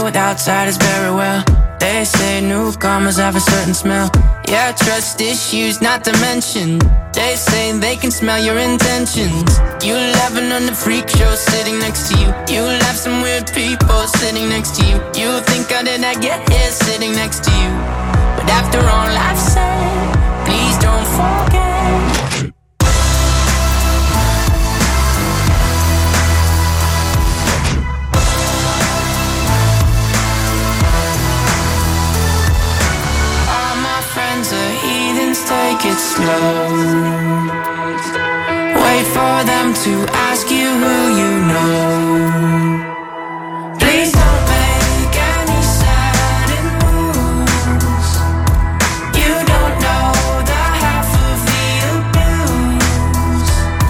with outsiders very well. They say newcomers have a certain smell. Yeah, trust issues not to mention. They say they can smell your intentions. You'll have another freak show sitting next to you. You'll have some weird people sitting next to you. You think how did I get here sitting next to you? But after all I've said, please don't forget. Take it slow. Wait for them to ask you who you know. Please don't make any sudden moves. You don't know the half of the abuse.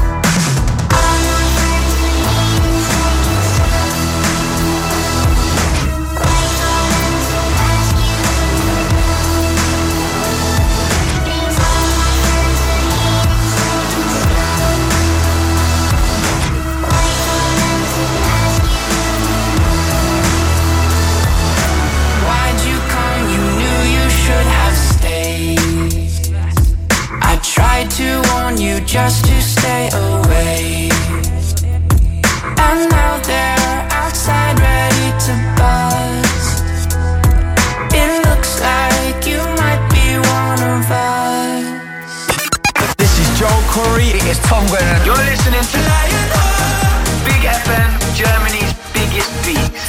Tried to warn you just to stay away, and now they're outside ready to bust. It looks like you might be one of us. This is Joel Corey, it's Tom Grennan. You're listening to Big FM, Germany's biggest beats.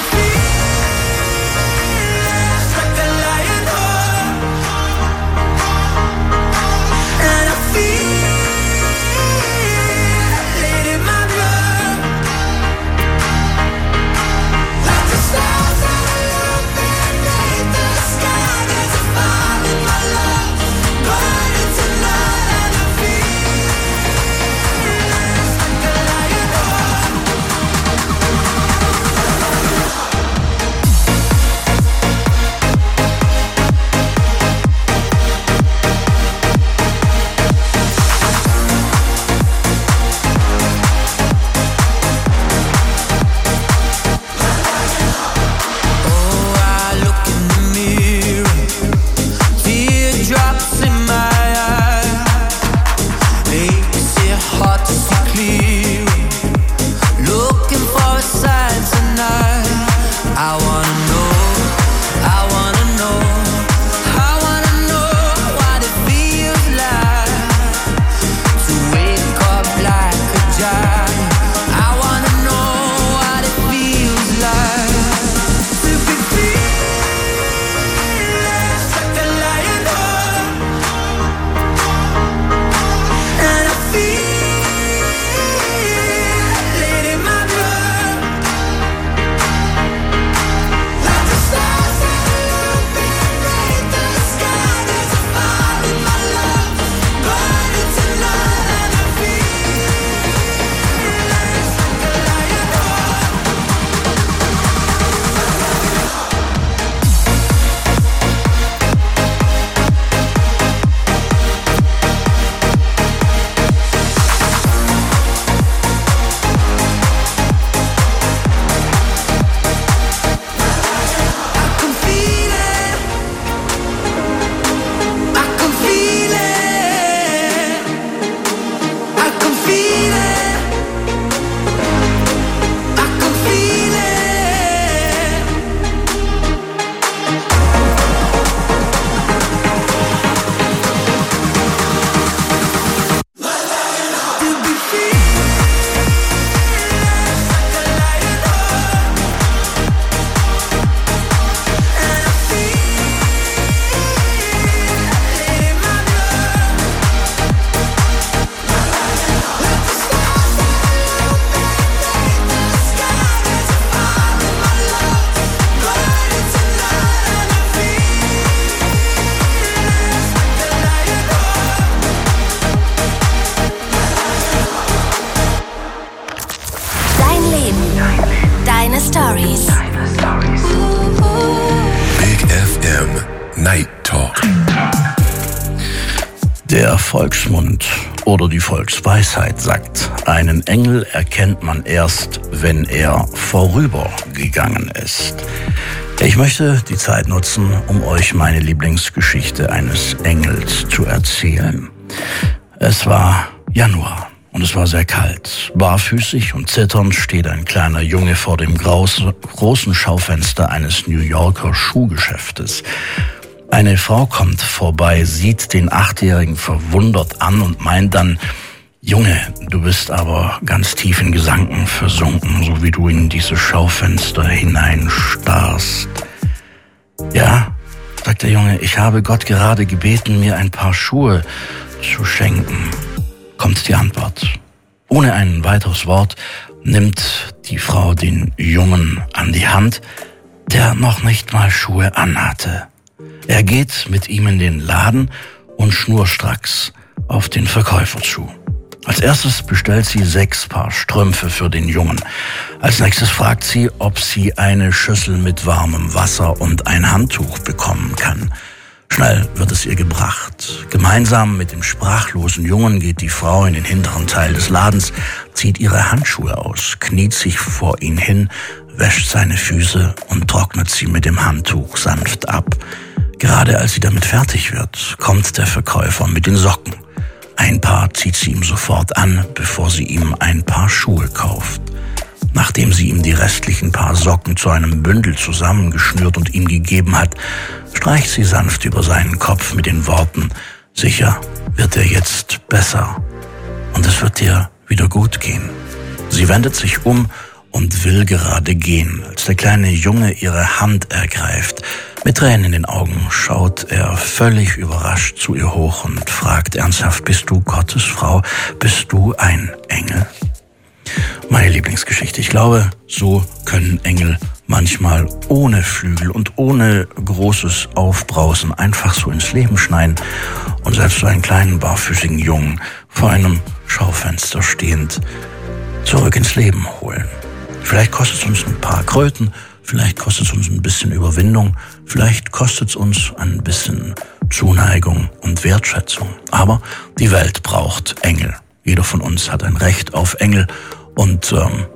Stories. Big FM Night Talk. Der Volksmund oder die Volksweisheit sagt, einen Engel erkennt man erst, wenn er vorübergegangen ist. Ich möchte die Zeit nutzen, um euch meine Lieblingsgeschichte eines Engels zu erzählen. Es war Januar und es war sehr kalt. Barfüßig und zitternd steht ein kleiner Junge vor dem großen Schaufenster eines New Yorker Schuhgeschäftes. Eine Frau kommt vorbei, sieht den 8-Jährigen verwundert an und meint dann: Junge, du bist aber ganz tief in Gedanken versunken, so wie du in dieses Schaufenster hineinstarrst. Ja, sagt der Junge, ich habe Gott gerade gebeten, mir ein paar Schuhe zu schenken. Kommt die Antwort. Ohne ein weiteres Wort nimmt die Frau den Jungen an die Hand, der noch nicht mal Schuhe anhatte. Er geht mit ihm in den Laden und schnurstracks auf den Verkäufer zu. Als erstes bestellt sie 6 Paar Strümpfe für den Jungen. Als nächstes fragt sie, ob sie eine Schüssel mit warmem Wasser und ein Handtuch bekommen kann. Schnell wird es ihr gebracht. Gemeinsam mit dem sprachlosen Jungen geht die Frau in den hinteren Teil des Ladens, zieht ihre Handschuhe aus, kniet sich vor ihn hin, wäscht seine Füße und trocknet sie mit dem Handtuch sanft ab. Gerade als sie damit fertig wird, kommt der Verkäufer mit den Socken. Ein Paar zieht sie ihm sofort an, bevor sie ihm ein Paar Schuhe kauft. Nachdem sie ihm die restlichen Paar Socken zu einem Bündel zusammengeschnürt und ihm gegeben hat, streicht sie sanft über seinen Kopf mit den Worten: Sicher wird dir jetzt besser und es wird dir wieder gut gehen. Sie wendet sich um und will gerade gehen, als der kleine Junge ihre Hand ergreift. Mit Tränen in den Augen schaut er völlig überrascht zu ihr hoch und fragt ernsthaft: Bist du Gottes Frau? Bist du ein Engel? Meine Lieblingsgeschichte. Ich glaube, so können Engel manchmal ohne Flügel und ohne großes Aufbrausen einfach so ins Leben schneien und selbst so einen kleinen barfüßigen Jungen vor einem Schaufenster stehend zurück ins Leben holen. Vielleicht kostet es uns ein paar Kröten, vielleicht kostet es uns ein bisschen Überwindung, vielleicht kostet es uns ein bisschen Zuneigung und Wertschätzung. Aber die Welt braucht Engel. Jeder von uns hat ein Recht auf Engel und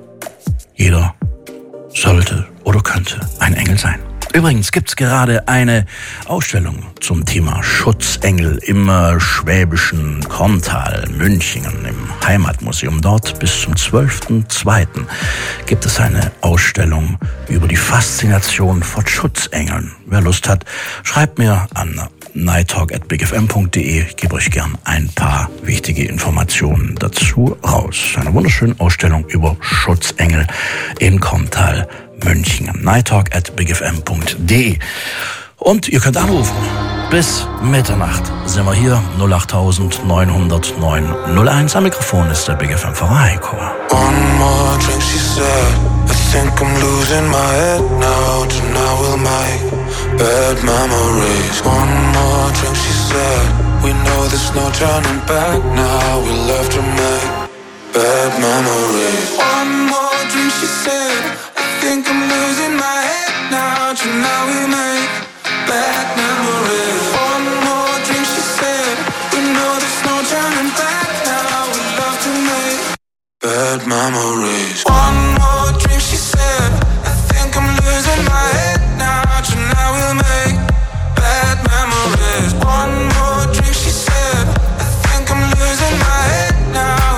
jeder sollte oder könnte ein Engel sein. Übrigens gibt's gerade eine Ausstellung zum Thema Schutzengel im schwäbischen Korntal, Münchingen, im Heimatmuseum. Dort bis zum 12.02. gibt es eine Ausstellung über die Faszination von Schutzengeln. Wer Lust hat, schreibt mir an nighttalk@bigfm.de. Ich gebe euch gern ein paar wichtige Informationen dazu raus. Eine wunderschöne Ausstellung über Schutzengel in Korntal, München. nighttalk@bigfm.de. Und ihr könnt anrufen. Bis Mitternacht sind wir hier. 08000 909 01. Am Mikrofon ist der Big FM Fahrer Heiko. One more drink, she said. I think I'm losing my head now. Tonight we'll make bad memories. One more drink, she said. We know there's no turning back now. We love to make bad memories. One more drink, she said. I think I'm losing my head now. Tonight we'll make bad memories. One more drink, she said. We know there's no turning back now. We love to make bad memories. One more drink, she said. I think I'm losing my head now. Tonight we'll make bad memories. One more drink, she said. I think I'm losing my head now.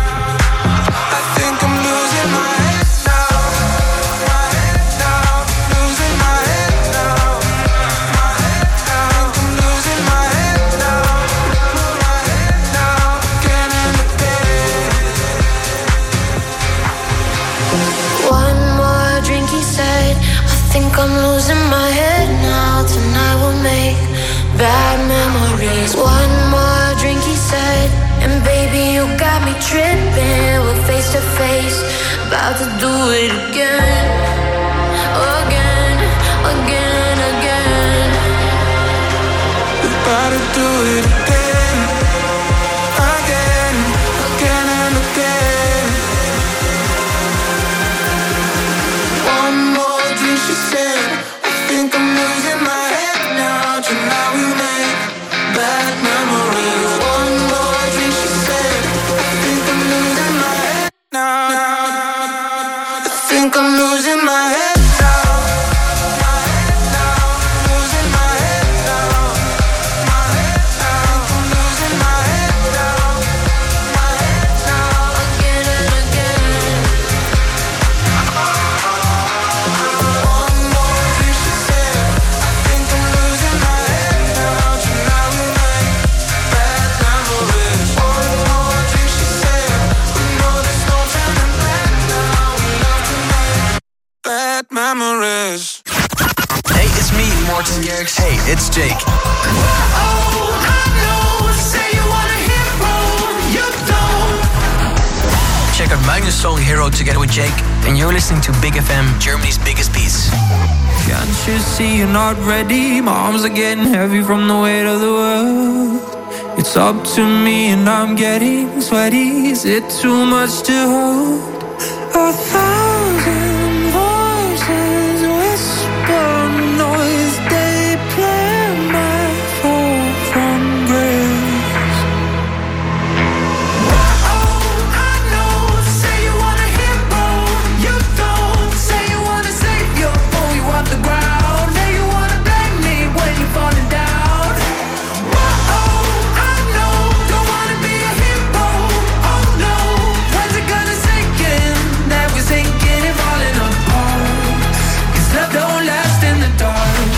I think I'm losing my head now. My head now. Losing my head now. My head now. I think I'm losing my head now. My head now. Again and again. One more drink, he said. I think I'm losing my head now. Tonight we'll make bad memories. One more drink, he said. And baby, you got me tripping. We're face to face, about to do it again. Again, again, again. We're about to do it again. Again, again and again. One more drink, she said. I think I'm losing my head now. Tonight we make bad memories. think I'm losing my head now. Memories. Hey, it's me, Morten Garrix. Hey, it's Jake. Oh, I know. Say you want a hero, you don't. Check out my new song Hero together with Jake, and you're listening to Big FM, Germany's biggest beats. Can't you see you're not ready? My arms are getting heavy from the weight of the world. It's up to me and I'm getting sweaty. Is it too much to hold? 1,000 voices whisper noise. They play my fall from grace. Oh, I know. Say you want a hero, you don't. Say you want a savior, pull you off the ground. Now you wanna blame me when you're falling down. Oh, I know. Don't wanna be a hero. Oh no, when's it gonna sink in that we're sinking and falling apart? 'Cause love don't last in the dark.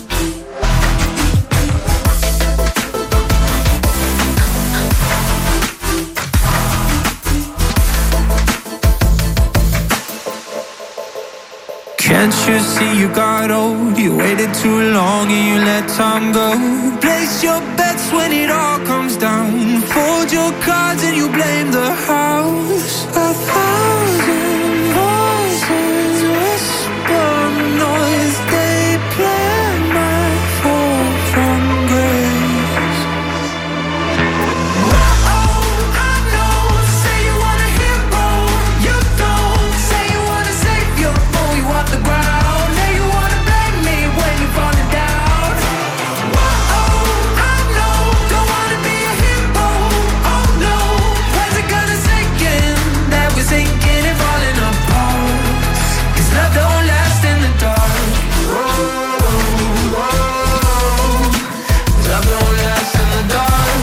Can't you see you got old? You waited too long and you let time go. Place your bets when it all comes down. Fold your cards and you blame the house. 1,000 voices whisper noise. They play my fall from grace. Oh, I know. Say you want a hero, you don't. Say you want a savior, pull you off the ground. Now you wanna blame me when you're falling down. Oh, I know. Don't wanna be a hero. Oh no, when's it gonna sink in that we're sinking and falling apart? 'Cause love don't last in the dark. Love don't last in the dark.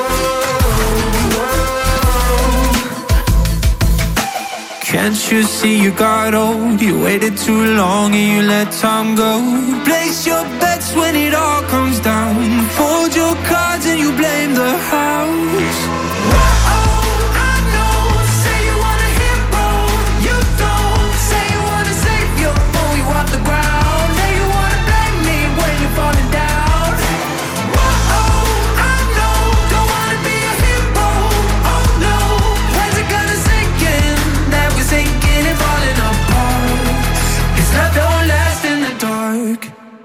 Can't you see you got old? You waited too long and you let time go. Place your bets when it all comes down. Fold your cards and you blame the house. Oh, I know. Say you want a hero, you don't. Say you want a savior, pull you off the ground. Now you wanna blame me when you're falling down. Oh, I know. Don't wanna be a hero. Oh no, when's it gonna sink in that we're sinking and falling apart? 'Cause love don't last in the dark.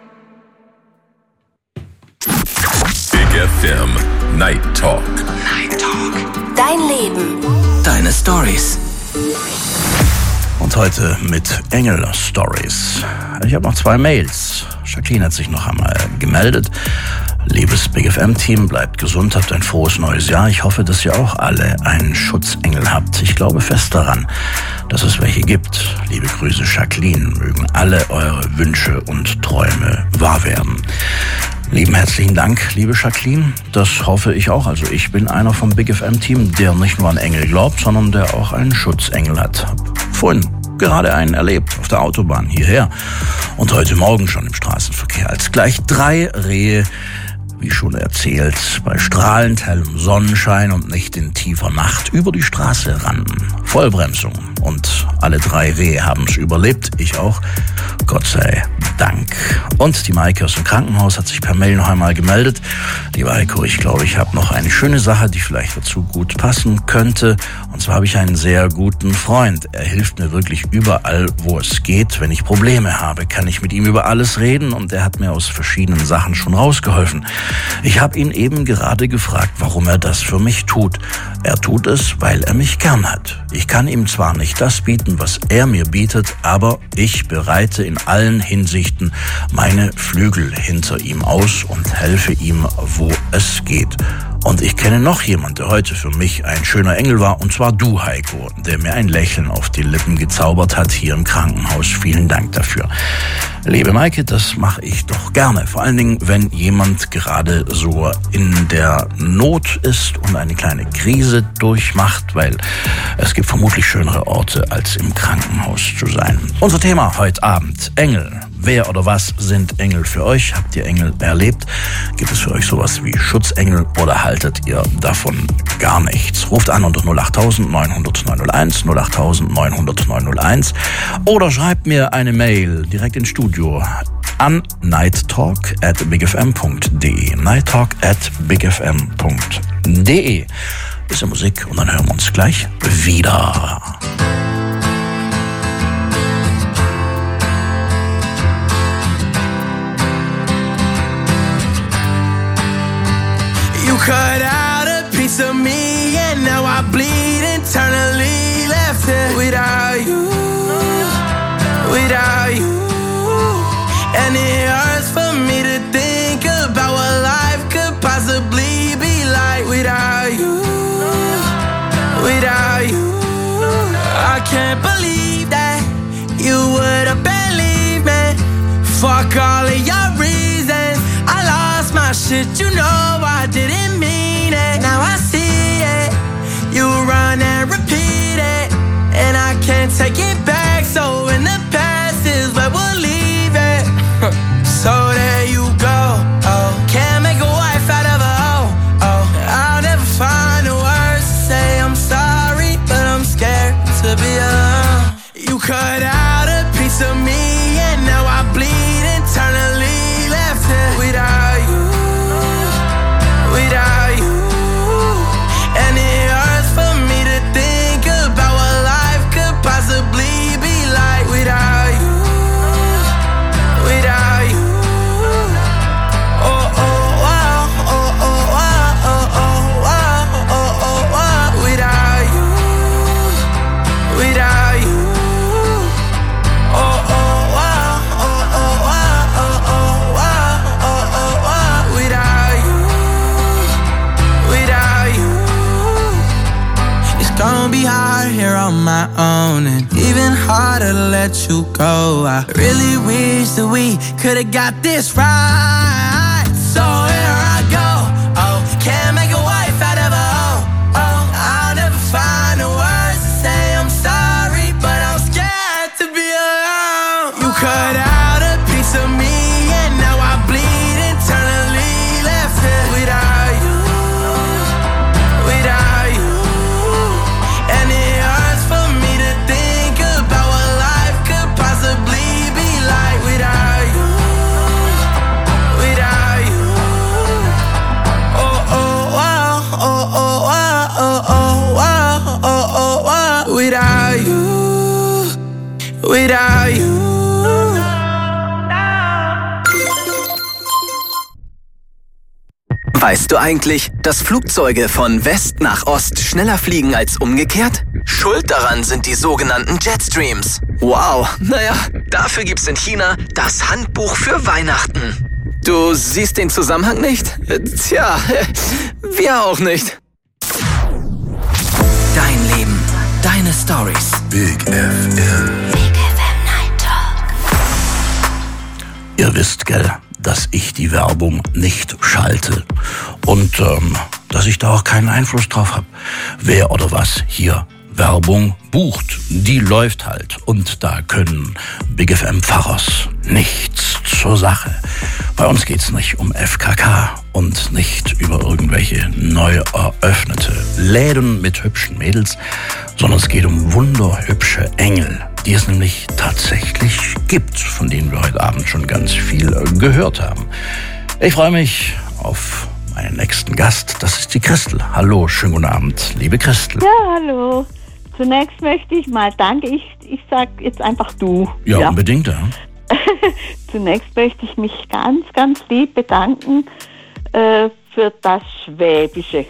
Big FM Night Talk. Dein Leben. Deine Stories. Und heute mit Engel-Stories. Ich habe noch 2 Mails. Jacqueline hat sich noch einmal gemeldet. Liebes Big FM-Team, bleibt gesund, habt ein frohes neues Jahr. Ich hoffe, dass ihr auch alle einen Schutzengel habt. Ich glaube fest daran, dass es welche gibt. Liebe Grüße, Jacqueline. Mögen alle eure Wünsche und Träume wahr werden. Lieben herzlichen Dank, liebe Jacqueline. Das hoffe ich auch. Also ich bin einer vom Big FM-Team, der nicht nur an Engel glaubt, sondern der auch einen Schutzengel hat. Vorhin gerade einen erlebt auf der Autobahn hierher und heute Morgen schon im Straßenverkehr, als gleich 3 Rehe, wie schon erzählt, bei strahlend hellem Sonnenschein und nicht in tiefer Nacht über die Straße rannten. Vollbremsung und alle 3 Rehe haben es überlebt, ich auch, Gott sei Dank. Und die Maike aus dem Krankenhaus hat sich per Mail noch einmal gemeldet. Lieber Heiko, ich glaube, ich habe noch eine schöne Sache, die vielleicht dazu gut passen könnte. Und zwar habe ich einen sehr guten Freund. Er hilft mir wirklich überall, wo es geht. Wenn ich Probleme habe, kann ich mit ihm über alles reden und er hat mir aus verschiedenen Sachen schon rausgeholfen. Ich habe ihn eben gerade gefragt, warum er das für mich tut. Er tut es, weil er mich gern hat. Ich kann ihm zwar nicht das bieten, was er mir bietet, aber ich bereite in allen Hinsichten meine Flügel hinter ihm aus und helfe ihm, wo es geht. Und ich kenne noch jemanden, der heute für mich ein schöner Engel war, und zwar du, Heiko, der mir ein Lächeln auf die Lippen gezaubert hat hier im Krankenhaus. Vielen Dank dafür. Liebe Maike, das mache ich doch gerne. Vor allen Dingen, wenn jemand gerade so in der Not ist und eine kleine Krise durchmacht, weil es gibt vermutlich schönere Orte, als im Krankenhaus zu sein. Unser Thema heute Abend, Engel. Wer oder was sind Engel für euch? Habt ihr Engel erlebt? Gibt es für euch sowas wie Schutzengel oder haltet ihr davon gar nichts? Ruft an unter 08000 900 901, 08000 900 901 oder schreibt mir eine Mail direkt ins Studio an nighttalk@bigfm.de. nighttalk@bigfm.de. Bisschen Musik und dann hören wir uns gleich wieder. You cut out a piece of me and now I bleed internally, left here without you, without you. And it hurts for me to think about what life could possibly be like without you, without you. I can't believe that you would have believed me. Fuck all of your reasons, I lost my shit, you know I didn't mean it. Now I see it, you run and repeat it, and I can't take it back. So in the past is where we'll leave it. So there you go, oh. Can't make a wife out of a hoe, oh. I'll never find the words to say I'm sorry, but I'm scared to be alone. You cut out a piece of me and now I bleed internally, left here without you, without you. And it hurts for me to think about what life could possibly be like without you, without you. Oh, oh, wow, oh, oh, wow, oh, oh, wow, oh, oh, wow, without you, without you. Oh, oh, wow, oh, oh, wow, oh, oh, wow, oh, oh, wow, without you, without you. It's gonna be hard here on my own, and even harder to let you go. I really wish that we could've got this right. So here I go, oh, can't make a wife out of a hoe, oh. I'll never find the words to say I'm sorry, but I'm scared to be alone. You cut out a piece of me and now I bleed internally, left here without you, without you. And it hurts for me to think about what life could possibly be like without you, without you. Oh, oh, wow, oh, oh, wow, oh, oh, wow, oh, oh, wow, without you, without you. Weißt du eigentlich, dass Flugzeuge von West nach Ost schneller fliegen als umgekehrt? Schuld daran sind die sogenannten Jetstreams. Wow, naja, dafür gibt's in China das Handbuch für Weihnachten. Du siehst den Zusammenhang nicht? Tja, wir auch nicht. Dein Leben, deine Stories. Big FM. Big FM Night Talk. Ihr wisst, gell, dass ich die Werbung nicht schalte und dass ich da auch keinen Einfluss drauf habe. Wer oder was hier Werbung bucht, die läuft halt. Und da können Big FM Pfarrers nichts zur Sache. Bei uns geht's nicht um FKK und nicht über irgendwelche neu eröffnete Läden mit hübschen Mädels, sondern es geht um wunderhübsche Engel, die es nämlich tatsächlich gibt, von denen wir heute Abend schon ganz viel gehört haben. Ich freue mich auf meinen nächsten Gast, das ist die Christel. Hallo, schönen guten Abend, liebe Christel. Ja, hallo. Zunächst möchte ich mal danke, ich sag jetzt einfach du. Ja, unbedingt, ja. Zunächst möchte ich mich ganz, ganz lieb bedanken für das Schwäbische.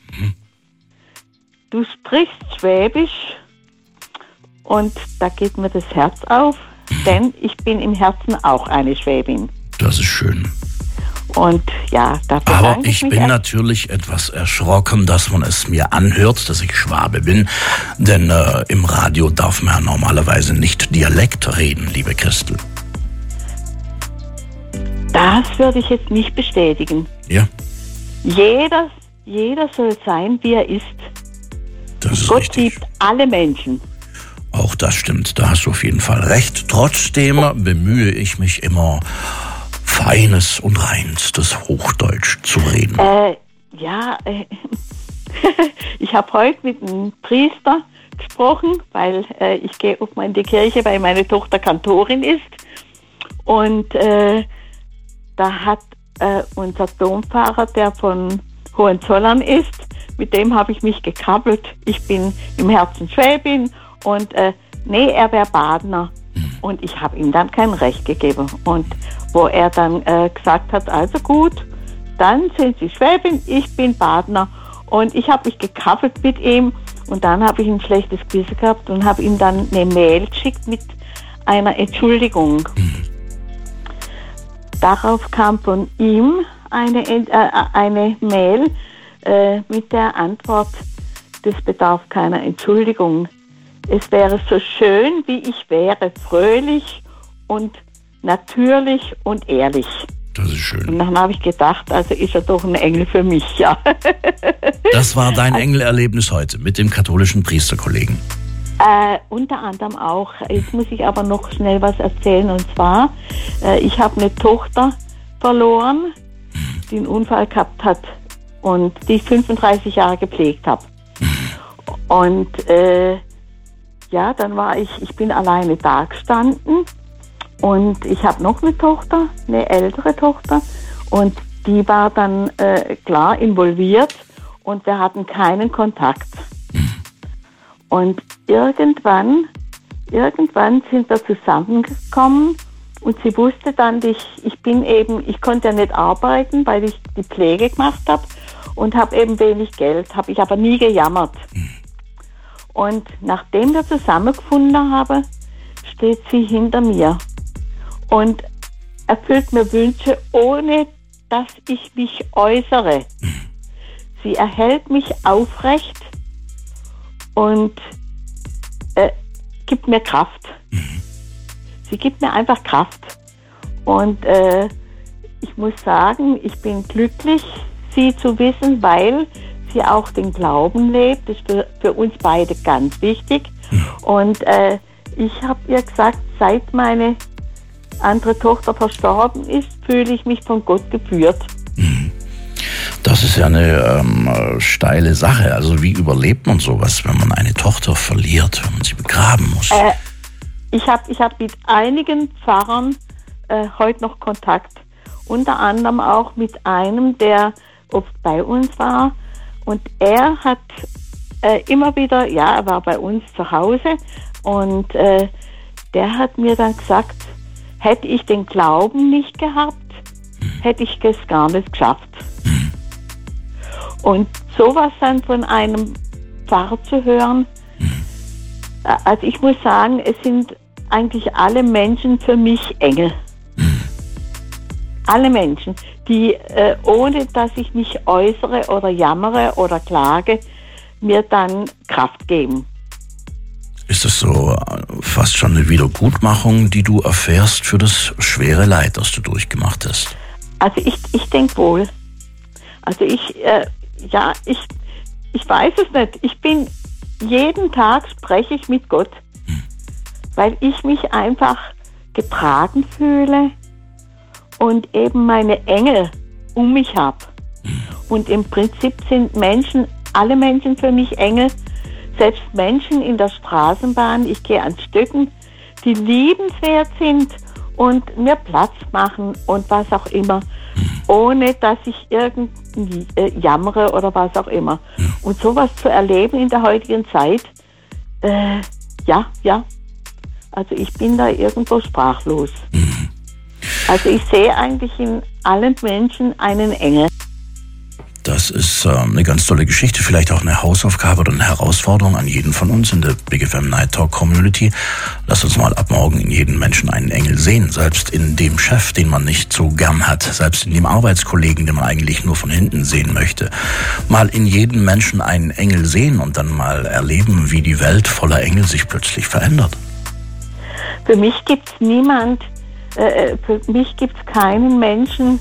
Du sprichst Schwäbisch und da geht mir das Herz auf, denn ich bin im Herzen auch eine Schwäbin. Das ist schön. Und ja, da Aber bedanke ich mich bin natürlich etwas erschrocken, dass man es mir anhört, dass ich Schwabe bin. Denn im Radio darf man ja normalerweise nicht Dialekt reden, liebe Christel. Das würde ich jetzt nicht bestätigen. Ja, Jeder soll sein, wie er ist. das ist Gott richtig. liebt alle Menschen. Auch das stimmt, da hast du auf jeden Fall recht. Trotzdem bemühe ich mich immer, feines und reinstes Hochdeutsch zu reden. Ich habe heute mit einem Priester gesprochen, weil ich gehe oft mal in die Kirche, weil meine Tochter Kantorin ist. Und da hat unser Dompfarrer, der von Hohenzollern ist, mit dem habe ich mich gekabbelt. Ich bin im Herzen Schwäbin und er wäre Badener. Und ich habe ihm dann kein Recht gegeben. Und wo er dann gesagt hat, also gut, dann sind Sie Schwäbin, ich bin Badener. Und ich habe mich gekabbelt mit ihm und dann habe ich ein schlechtes Gewissen gehabt und habe ihm dann eine Mail geschickt mit einer Entschuldigung. Darauf kam von ihm eine Mail mit der Antwort, das bedarf keiner Entschuldigung. Es wäre so schön, wie ich wäre, fröhlich und natürlich und ehrlich. Das ist schön. Und dann habe ich gedacht, also ist er doch ein Engel für mich, ja. Das war dein Engelerlebnis heute mit dem katholischen Priesterkollegen. Unter anderem auch. Jetzt muss ich aber noch schnell was erzählen. Und zwar, ich habe eine Tochter verloren, die einen Unfall gehabt hat und die ich 35 Jahre gepflegt habe. Und dann war ich bin alleine da gestanden und ich habe noch eine Tochter, eine ältere Tochter und die war dann klar involviert und wir hatten keinen Kontakt. Und irgendwann sind wir zusammengekommen und sie wusste dann, ich konnte ja nicht arbeiten, weil ich die Pflege gemacht habe und habe eben wenig Geld, habe ich aber nie gejammert. Und nachdem wir zusammengefunden haben, steht sie hinter mir und erfüllt mir Wünsche, ohne dass ich mich äußere. Sie erhält mich aufrecht und gibt mir Kraft. Sie gibt mir einfach Kraft. Und ich muss sagen, ich bin glücklich, sie zu wissen, weil sie auch den Glauben lebt. Das ist für uns beide ganz wichtig. Und ich habe ihr gesagt, seit meine andere Tochter verstorben ist, fühle ich mich von Gott geführt. Das ist ja eine steile Sache. Also wie überlebt man sowas, wenn man eine Tochter verliert, wenn man sie begraben muss? Ich hab mit einigen Pfarrern heute noch Kontakt. Unter anderem auch mit einem, der oft bei uns war. Und er hat immer wieder, er war bei uns zu Hause und der hat mir dann gesagt, hätte ich den Glauben nicht gehabt, hätte ich es gar nicht geschafft. Und sowas dann von einem Pfarrer zu hören, also ich muss sagen, es sind eigentlich alle Menschen für mich Engel. Alle Menschen, die ohne dass ich mich äußere oder jammere oder klage, mir dann Kraft geben. Ist das so fast schon eine Wiedergutmachung, die du erfährst für das schwere Leid, das du durchgemacht hast? Also ich denke wohl. Also ich weiß es nicht. Jeden Tag spreche ich mit Gott, weil ich mich einfach getragen fühle und eben meine Engel um mich habe. Und im Prinzip sind alle Menschen für mich Engel, selbst Menschen in der Straßenbahn, ich gehe an Stücken, die liebenswert sind und mir Platz machen und was auch immer, ohne dass ich irgendwie jammere oder was auch immer. Und sowas zu erleben in der heutigen Zeit, also ich bin da irgendwo sprachlos. Also ich sehe eigentlich in allen Menschen einen Engel. Das ist eine ganz tolle Geschichte, vielleicht auch eine Hausaufgabe oder eine Herausforderung an jeden von uns in der Big FM Night Talk Community. Lasst uns mal ab morgen in jedem Menschen einen Engel sehen, selbst in dem Chef, den man nicht so gern hat, selbst in dem Arbeitskollegen, den man eigentlich nur von hinten sehen möchte. Mal in jedem Menschen einen Engel sehen und dann mal erleben, wie die Welt voller Engel sich plötzlich verändert. Für mich gibt's keinen Menschen,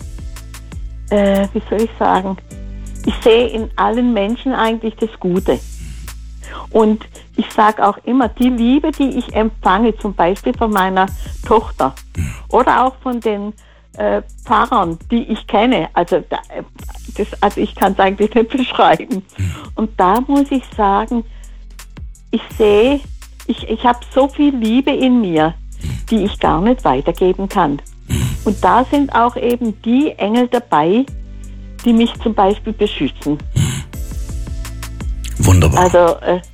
wie soll ich sagen, ich sehe in allen Menschen eigentlich das Gute. Und ich sage auch immer, die Liebe, die ich empfange, zum Beispiel von meiner Tochter oder auch von den Pfarrern, die ich kenne, also ich kann es eigentlich nicht beschreiben. Und da muss ich sagen, ich habe so viel Liebe in mir, die ich gar nicht weitergeben kann. Und da sind auch eben die Engel dabei, die mich zum Beispiel beschützen. Wunderbar. Also,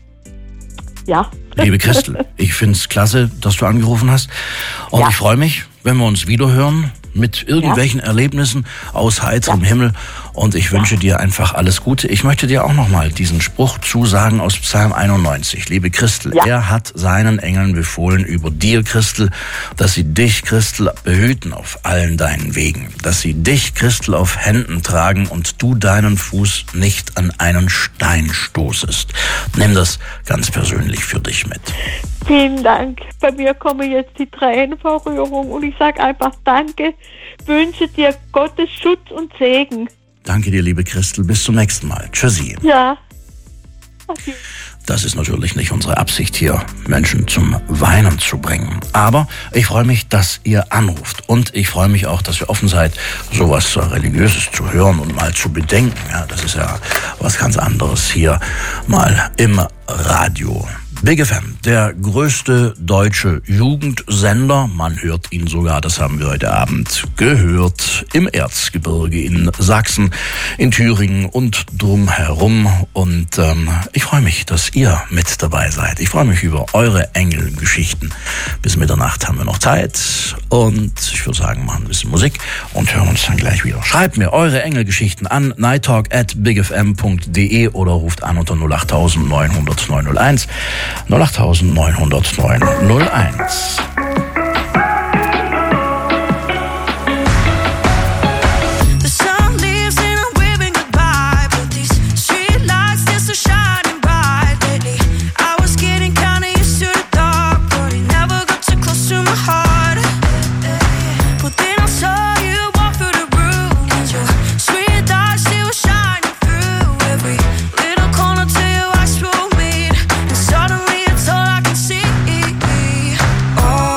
ja. Liebe Christel, ich finde es klasse, dass du angerufen hast. Und ich freue mich, wenn wir uns wiederhören mit irgendwelchen Erlebnissen aus heiterem Himmel. Und ich wünsche dir einfach alles Gute. Ich möchte dir auch nochmal diesen Spruch zusagen aus Psalm 91. Liebe Christel, er hat seinen Engeln befohlen über dir, Christel, dass sie dich, Christel, behüten auf allen deinen Wegen. Dass sie dich, Christel, auf Händen tragen und du deinen Fuß nicht an einen Stein stoßest. Nimm das ganz persönlich für dich mit. Vielen Dank. Bei mir kommen jetzt die Tränen vor Rührung und ich sage einfach Danke, wünsche dir Gottes Schutz und Segen. Danke dir, liebe Christel. Bis zum nächsten Mal. Tschüssi. Ja. Okay. Das ist natürlich nicht unsere Absicht hier, Menschen zum Weinen zu bringen. Aber ich freue mich, dass ihr anruft. Und ich freue mich auch, dass ihr offen seid, sowas Religiöses zu hören und mal zu bedenken. Ja, das ist ja was ganz anderes hier mal im Radio. Big FM, der größte deutsche Jugendsender. Man hört ihn sogar, das haben wir heute Abend gehört, im Erzgebirge in Sachsen, in Thüringen und drumherum. Und ich freue mich, dass ihr mit dabei seid. Ich freue mich über eure Engelgeschichten. Bis Mitternacht haben wir noch Zeit. Und ich würde sagen, machen ein bisschen Musik und hören uns dann gleich wieder. Schreibt mir eure Engelgeschichten an nighttalk@bigfm.de oder ruft an unter 08000 900 901. 08000 900 901. Oh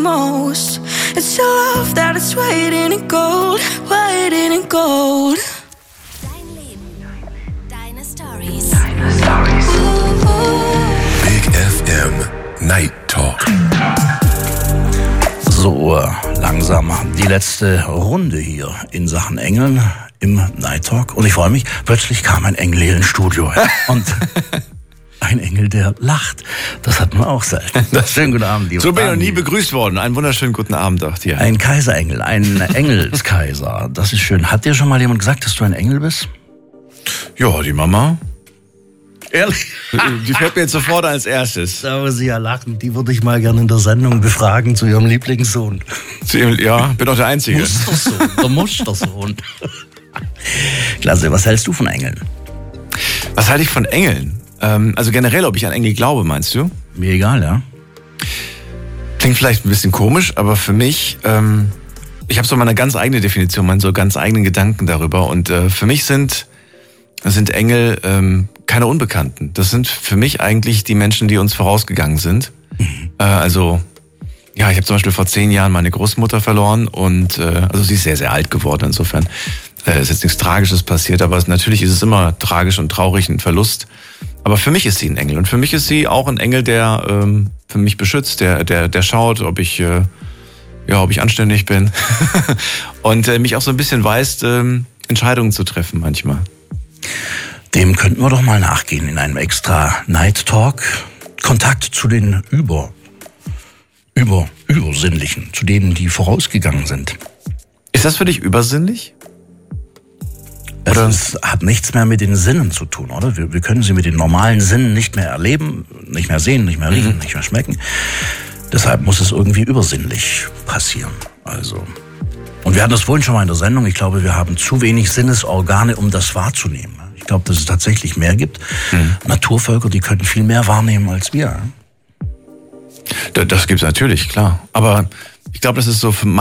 most. It's your love that is waiting in gold, waiting in gold. Dein Leben, deine Stories. Big FM Night Talk. So, langsam die letzte Runde hier in Sachen Engeln im Night Talk. Und ich freue mich, plötzlich kam ein Engel hier ins Studio. Und ein Engel, der lacht. Das hatten wir auch selten. Schönen guten Abend, lieber. So bin ich noch nie begrüßt worden. Einen wunderschönen guten Abend auch dir. Ein Kaiserengel, ein Engelskaiser. Das ist schön. Hat dir schon mal jemand gesagt, dass du ein Engel bist? Ja, die Mama. Ehrlich? Die fällt mir jetzt sofort als erstes. Da muss sie ja lachen. Die würde ich mal gerne in der Sendung befragen zu ihrem Lieblingssohn. Ja, bin auch der Einzige. Mustersohn, der Mustersohn. Klasse, was hältst du von Engeln? Was halte ich von Engeln? Also generell, ob ich an Engel glaube, meinst du? Mir egal, ja. Klingt vielleicht ein bisschen komisch, aber für mich, ich habe so meine ganz eigene Definition, meine so ganz eigenen Gedanken darüber. Und für mich sind Engel keine Unbekannten. Das sind für mich eigentlich die Menschen, die uns vorausgegangen sind. Also, ja, ich habe zum Beispiel vor 10 Jahren meine Großmutter verloren und also sie ist sehr, sehr alt geworden. Insofern ist jetzt nichts Tragisches passiert, aber natürlich ist es immer tragisch und traurig, ein Verlust. Aber für mich ist sie ein Engel und für mich ist sie auch ein Engel, der für mich beschützt, der schaut, ob ich anständig bin und mich auch so ein bisschen weist, Entscheidungen zu treffen manchmal. Dem könnten wir doch mal nachgehen in einem extra Night Talk. Kontakt zu den Übersinnlichen, zu denen, die vorausgegangen sind. Ist das für dich übersinnlich? Es hat nichts mehr mit den Sinnen zu tun, oder? Wir können sie mit den normalen Sinnen nicht mehr erleben, nicht mehr sehen, nicht mehr riechen, nicht mehr schmecken. Deshalb muss es irgendwie übersinnlich passieren. Also. Und wir hatten das vorhin schon mal in der Sendung. Ich glaube, wir haben zu wenig Sinnesorgane, um das wahrzunehmen. Ich glaube, dass es tatsächlich mehr gibt. Naturvölker, die können viel mehr wahrnehmen als wir. Das gibt's natürlich, klar. Aber ich glaube, das ist so für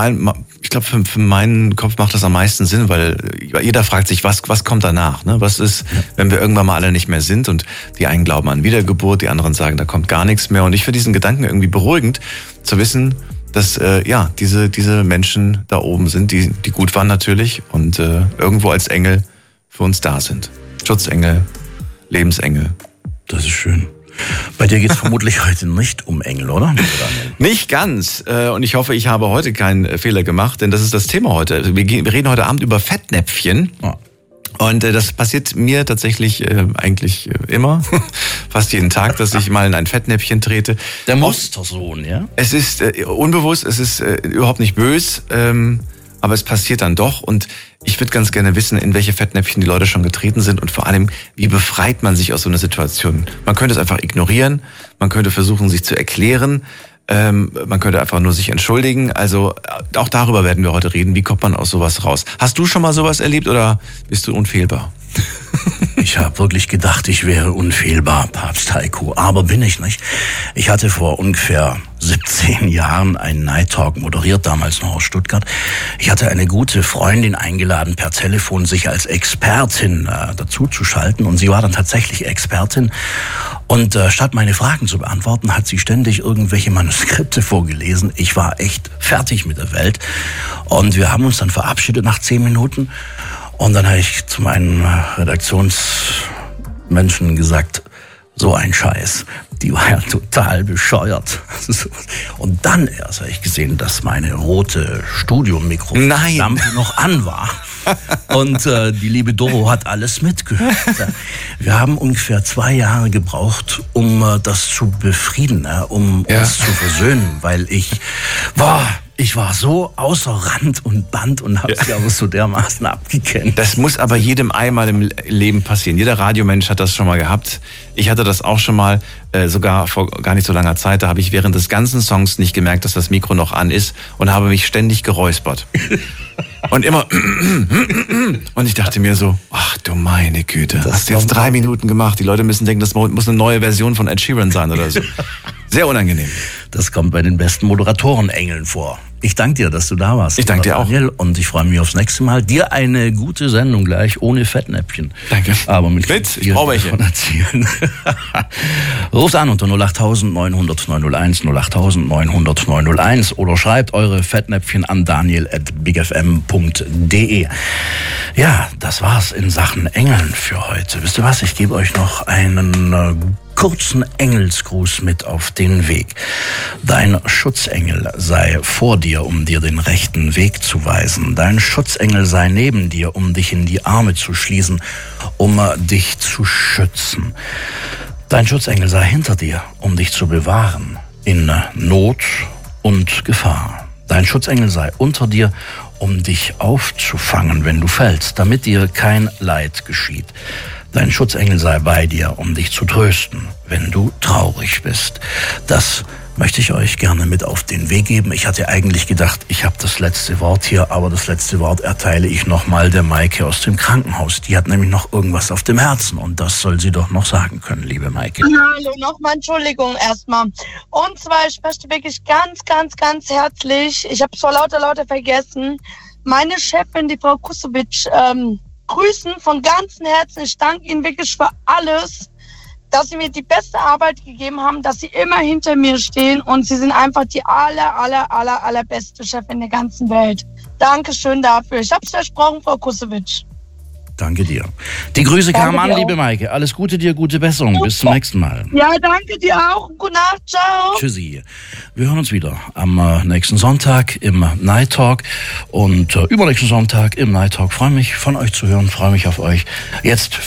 meinen Kopf macht das am meisten Sinn, weil jeder fragt sich, was kommt danach? Ne? Was ist, wenn wir irgendwann mal alle nicht mehr sind? Und die einen glauben an Wiedergeburt, die anderen sagen, da kommt gar nichts mehr. Und ich finde diesen Gedanken irgendwie beruhigend, zu wissen, dass diese Menschen da oben sind, die gut waren natürlich und irgendwo als Engel für uns da sind. Schutzengel, Lebensengel. Das ist schön. Bei dir geht es vermutlich heute nicht um Engel, oder? Nicht ganz. Und ich hoffe, ich habe heute keinen Fehler gemacht, denn das ist das Thema heute. Wir reden heute Abend über Fettnäpfchen. Ja. Und das passiert mir tatsächlich eigentlich immer, fast jeden Tag, dass ich mal in ein Fettnäpfchen trete. Der Mustersohn, ja? Es ist unbewusst, es ist überhaupt nicht böse, aber es passiert dann doch. Und ich würde ganz gerne wissen, in welche Fettnäpfchen die Leute schon getreten sind und vor allem, wie befreit man sich aus so einer Situation. Man könnte es einfach ignorieren, man könnte versuchen, sich zu erklären, man könnte einfach nur sich entschuldigen. Also auch darüber werden wir heute reden. Wie kommt man aus sowas raus? Hast du schon mal sowas erlebt oder bist du unfehlbar? Ich habe wirklich gedacht, ich wäre unfehlbar, Papst Heiko, aber bin ich nicht. Ich hatte vor ungefähr 17 Jahren einen Night Talk moderiert, damals noch aus Stuttgart. Ich hatte eine gute Freundin eingeladen, per Telefon sich als Expertin dazu zu schalten und sie war dann tatsächlich Expertin. Und statt meine Fragen zu beantworten, hat sie ständig irgendwelche Manuskripte vorgelesen. Ich war echt fertig mit der Welt und wir haben uns dann verabschiedet nach 10 Minuten. Und dann habe ich zu meinen Redaktionsmenschen gesagt, so ein Scheiß, die war ja total bescheuert. Und dann erst habe ich gesehen, dass meine rote Studiomikrofonlampe noch an war. Und die liebe Doro hat alles mitgehört. Wir haben ungefähr 2 Jahre gebraucht, um das zu befrieden, um uns zu versöhnen, weil ich war so außer Rand und Band und habe sie aber so dermaßen abgekennt. Das muss aber jedem einmal im Leben passieren. Jeder Radiomensch hat das schon mal gehabt. Ich hatte das auch schon mal, sogar vor gar nicht so langer Zeit. Da habe ich während des ganzen Songs nicht gemerkt, dass das Mikro noch an ist und habe mich ständig geräuspert. Und immer und ich dachte mir so, ach du meine Güte, hast du jetzt 3 Minuten gemacht. Die Leute müssen denken, das muss eine neue Version von Ed Sheeran sein oder so. Sehr unangenehm. Das kommt bei den besten Moderatoren-Engeln vor. Ich danke dir, dass du da warst. Ich danke dir auch. Daniel, und ich freue mich aufs nächste Mal. Dir eine gute Sendung gleich, ohne Fettnäpfchen. Danke. Aber mit ich brauche welche. Ruft an unter 08000 900 901, 08000 900 901 oder schreibt eure Fettnäpfchen an daniel@bigfm.de. Ja, das war's in Sachen Engeln für heute. Wisst ihr was? Ich gebe euch noch einen kurzen Engelsgruß mit auf den Weg. Dein Schutzengel sei vor dir, um dir den rechten Weg zu weisen. Dein Schutzengel sei neben dir, um dich in die Arme zu schließen, um dich zu schützen. Dein Schutzengel sei hinter dir, um dich zu bewahren in Not und Gefahr. Dein Schutzengel sei unter dir, um dich aufzufangen, wenn du fällst, damit dir kein Leid geschieht. Dein Schutzengel sei bei dir, um dich zu trösten, wenn du traurig bist. Das möchte ich euch gerne mit auf den Weg geben. Ich hatte eigentlich gedacht, ich habe das letzte Wort hier, aber das letzte Wort erteile ich nochmal der Maike aus dem Krankenhaus. Die hat nämlich noch irgendwas auf dem Herzen und das soll sie doch noch sagen können, liebe Maike. Hallo, nochmal Entschuldigung erstmal. Und zwar, ich möchte wirklich ganz herzlich, ich habe es vor lauter vergessen, meine Chefin, die Frau Kusowitsch, grüßen von ganzem Herzen. Ich danke Ihnen wirklich für alles, dass Sie mir die beste Arbeit gegeben haben, dass Sie immer hinter mir stehen und Sie sind einfach die allerbeste Chefin der ganzen Welt. Dankeschön dafür. Ich habe es versprochen, Frau Kusowitsch. Danke dir. Die Grüße kamen an, liebe Maike. Alles Gute dir, gute Besserung. Bis zum nächsten Mal. Ja, danke dir auch. Gute Nacht, ciao. Tschüssi. Wir hören uns wieder am nächsten Sonntag im Night Talk und übernächsten Sonntag im Night Talk. Freue mich, von euch zu hören, freue mich auf euch. Jetzt